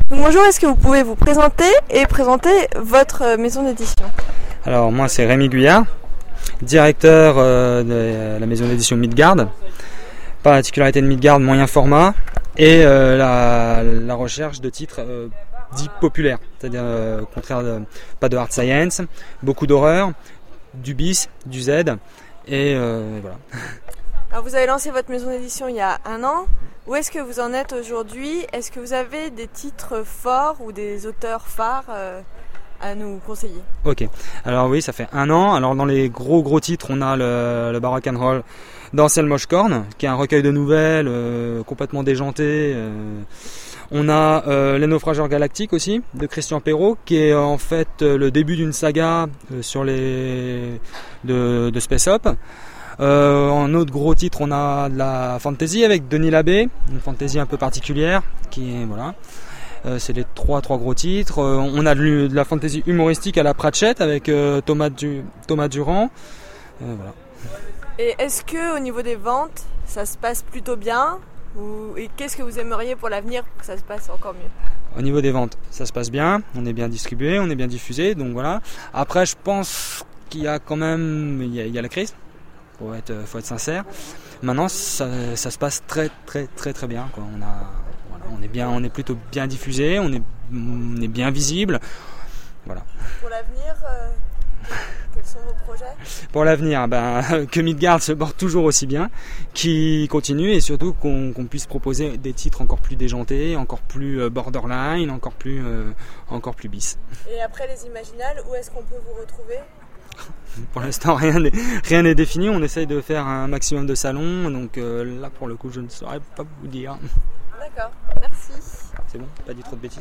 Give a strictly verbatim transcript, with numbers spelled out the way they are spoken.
Donc bonjour, est-ce que vous pouvez vous présenter et présenter votre maison d'édition? Alors moi c'est Rémi Guyard, directeur euh, de la maison d'édition Midgard. Particularité de Midgard, moyen format et euh, la, la recherche de titres euh, dits populaires, c'est-à-dire euh, au contraire de, pas de hard science, beaucoup d'horreur, du bis, du Z et euh, voilà. Alors vous avez lancé votre maison d'édition il y a un an. Où est-ce que vous en êtes aujourd'hui? Est-ce que vous avez des titres forts ou des auteurs phares euh, à nous conseiller? Ok, alors oui, ça fait un an. Alors dans les gros gros titres, on a le, le Baroque and Roll d'Anselm Moschkorn, qui est un recueil de nouvelles euh, complètement déjanté. Euh. On a euh, Les Naufrageurs Galactiques aussi, de Christian Perrault, qui est en fait euh, le début d'une saga euh, sur les de, de Space Up. Euh, en autre gros titre, on a de la fantasy avec Denis Labbé, une fantasy un peu particulière, qui est voilà. Euh, c'est les trois trois gros titres. Euh, on a de, de la fantasy humoristique à la Pratchett avec euh, Thomas du, Thomas Durand. Euh, voilà. Et est-ce que au niveau des ventes, ça se passe plutôt bien ou, et qu'est-ce que vous aimeriez pour l'avenir pour que ça se passe encore mieux? Au niveau des ventes, ça se passe bien. On est bien distribué, on est bien diffusé, donc voilà. Après, je pense qu'il y a quand même, il y a, il y a la crise. Faut être, faut être sincère. Maintenant, ça, ça se passe très, très, très, très bien, quoi. On a, voilà, on est bien, on est plutôt bien diffusé, on est, on est bien visible. Voilà. Pour l'avenir, euh, quels sont vos projets? Pour l'avenir, ben, que Midgard se porte toujours aussi bien, qu'il continue et surtout qu'on, qu'on puisse proposer des titres encore plus déjantés, encore plus borderline, encore plus, euh, encore plus bis. Et après les Imaginales, où est-ce qu'on peut vous retrouver? Pour l'instant, rien n'est, rien n'est défini. On essaye de faire un maximum de salons. Donc euh, là, pour le coup, je ne saurais pas vous dire. D'accord, merci. C'est bon, pas dit trop de bêtises.